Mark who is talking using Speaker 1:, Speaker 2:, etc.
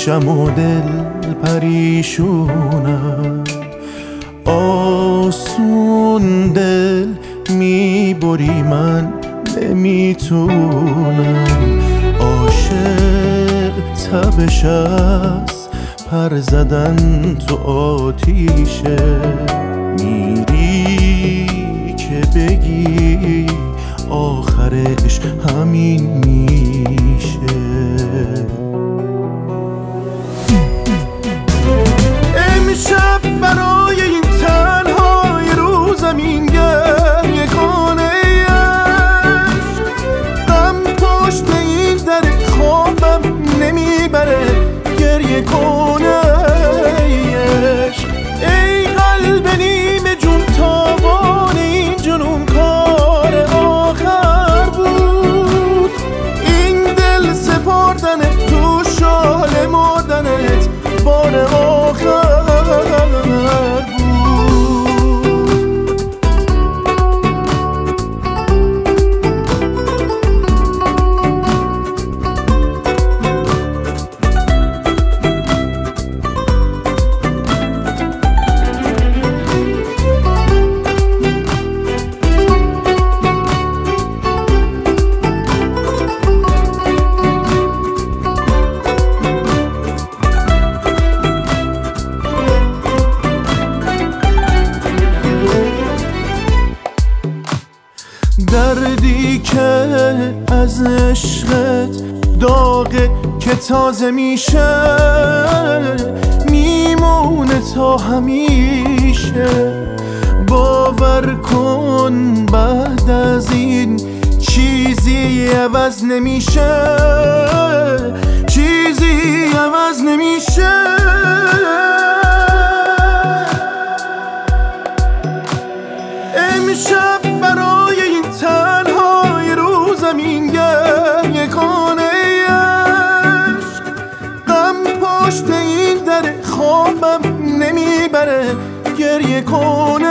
Speaker 1: میشم و دل پریشونم، آسون دل میبری من نمیتونم. عاشق تبش است پر زدن تو آتیشه، میری که بگی آخرش همین میشه. امشب برای این تنهای رو زمین گریه کنه عشق، غم پشت این در خوابم نمیبره گریه کنه عشق. ای قلب نیمه جون تاوان این جنون کار آخر بود، این دل سپردن تو شال مردنت بار آخر بود. دردی که از عشقت داغه که تازه میشه، میمونه تا همیشه. باور کن بعد از این چیزی عوض نمیشه، چیزی عوض نمیشه. امشب برای این تنهای رو زمین گریه کنه عشق، غم پشت این در خوابم نمیبره گریه کنه